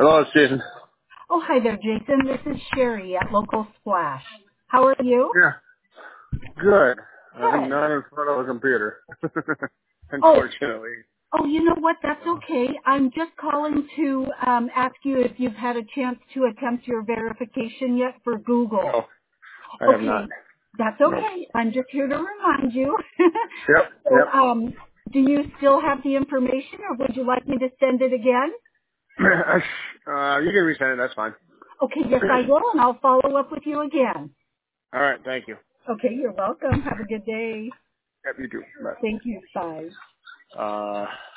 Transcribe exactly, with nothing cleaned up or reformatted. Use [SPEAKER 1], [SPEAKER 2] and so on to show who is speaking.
[SPEAKER 1] Hello, it's Jason.
[SPEAKER 2] Oh, hi there, Jason. This is Sherry at Local Splash. How are you?
[SPEAKER 1] Yeah, good. I'm
[SPEAKER 2] Good.
[SPEAKER 1] not in front of a computer,
[SPEAKER 2] Oh,
[SPEAKER 1] unfortunately.
[SPEAKER 2] oh, you know what? That's
[SPEAKER 1] Uh,
[SPEAKER 2] okay. I'm just calling to um, ask you if you've had a chance to attempt your verification yet for Google.
[SPEAKER 1] no, I have not.
[SPEAKER 2] Okay, that's
[SPEAKER 1] Nope.
[SPEAKER 2] okay. I'm just here to remind you.
[SPEAKER 1] Yep,
[SPEAKER 2] so,
[SPEAKER 1] yep.
[SPEAKER 2] um, do you still have the information, or would you like me to send it again?
[SPEAKER 1] uh, you can resend it. That's fine.
[SPEAKER 2] Okay, yes, I will, and I'll follow up with you again.
[SPEAKER 1] All right, thank you.
[SPEAKER 2] Okay, you're welcome. Have a good day.
[SPEAKER 1] Yep, you too.
[SPEAKER 2] Thank you. Bye.
[SPEAKER 1] Bye. Uh,